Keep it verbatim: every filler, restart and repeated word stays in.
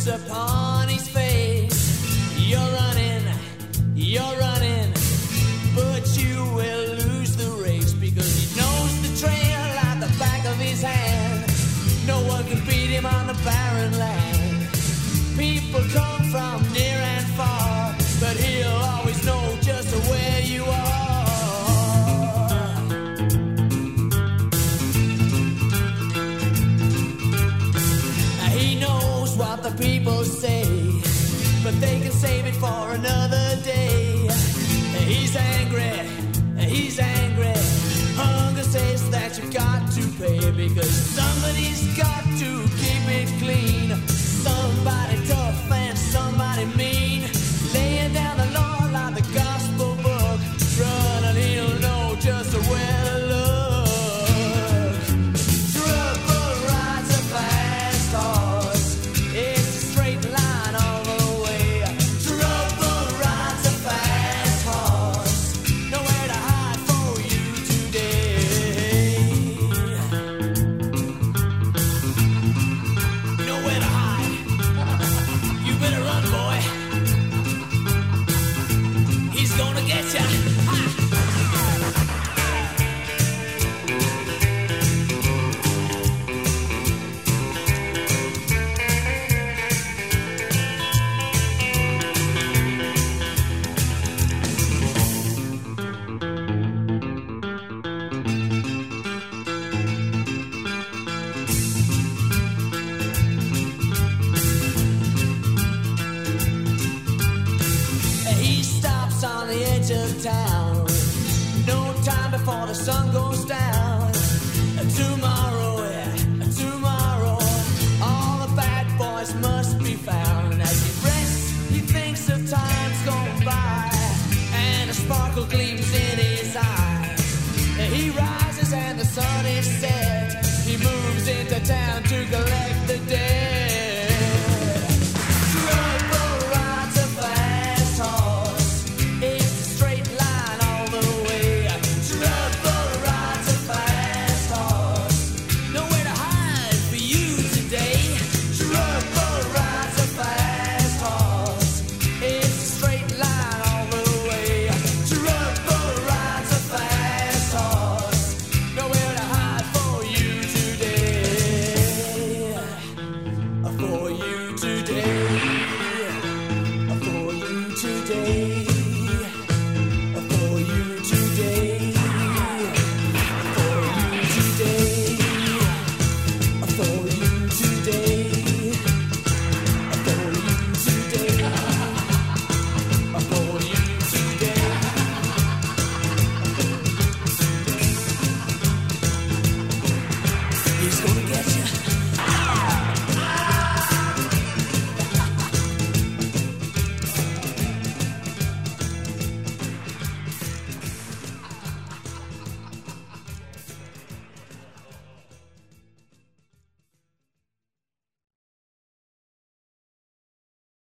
upon his face. You're running, you're running, but you will lose the race because he knows the trail like the back of his hand. No one can beat him on the barren land. People come from near and far, but he'll always know just where you are. He knows what the people say, but they can save it for another day. He's angry, he's angry. Hunger says that you've got to pay because somebody's got to keep it clean. Somebody tough and somebody mean, laying down the law like the gospel book. Run and he'll know just where to look. Trouble rides a fast horse, it's a straight line all the way. Trouble rides a fast horse, nowhere to hide for you today. Nowhere to hide. You better run, boy. He's gonna get ya. Ha! He stops on the edge of town, no time before the sun goes down. Tomorrow, yeah, tomorrow, all the bad boys must be found. As he rests, he thinks of times gone by, and a sparkle gleams in his eye. He rises and the sun is set.